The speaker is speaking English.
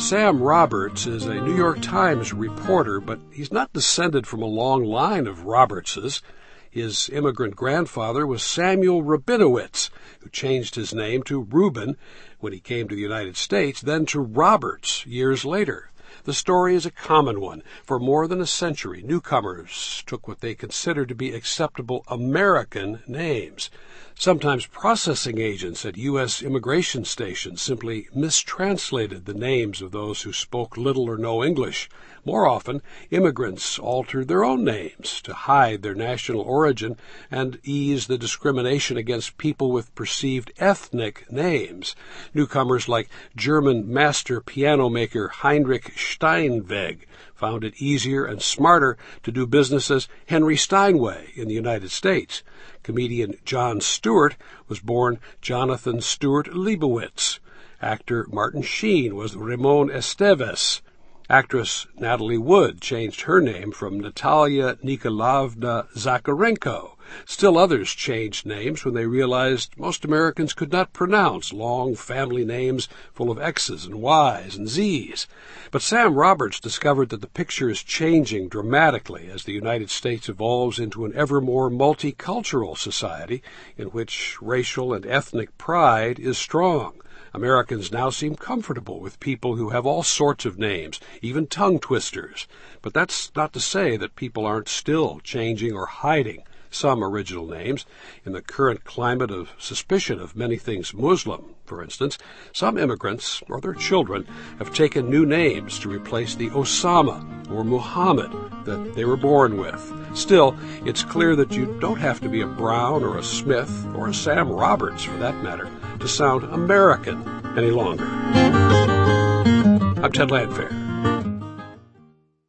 Sam Roberts is a New York Times reporter, but he's not descended from a long line of Robertses. His immigrant grandfather was Samuel Rabinowitz, who changed his name to Reuben when he came to the United States, then to Roberts years later. The story is a common one. For more than a century, newcomers took what they considered to be acceptable American names. Sometimes processing agents at U.S. immigration stations simply mistranslated the names of those who spoke little or no English. More often, immigrants altered their own names to hide their national origin and ease the discrimination against people with perceived ethnic names. Newcomers like German master piano maker Heinrich Steinweg found it easier and smarter to do business as Henry Steinway in the United States. Comedian Jon Stewart was born Jonathan Stewart Leibowitz. Actor Martin Sheen was Ramon Estevez. Actress Natalie Wood changed her name from Natalia Nikolaevna Zakharenko. Still others changed names when they realized most Americans could not pronounce long family names full of X's and Y's and Z's. But Sam Roberts discovered that the picture is changing dramatically as the United States evolves into an ever more multicultural society in which racial and ethnic pride is strong. Americans now seem comfortable with people who have all sorts of names, even tongue twisters. But that's not to say that people aren't still changing or hiding some original names. In the current climate of suspicion of many things Muslim, for instance, some immigrants or their children have taken new names to replace the Osama or Muhammad that they were born with. Still, it's clear that you don't have to be a Brown or a Smith or a Sam Roberts, for that matter, to sound American any longer. I'm Ted Landfair.